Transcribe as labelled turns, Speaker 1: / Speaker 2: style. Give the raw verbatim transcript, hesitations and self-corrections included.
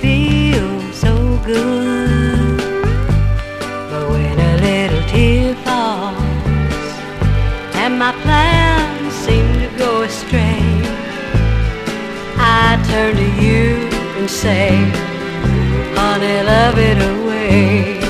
Speaker 1: feels so good. But when a little tear falls and my plans seem to go astray, I turn to you and say, honey, love it away.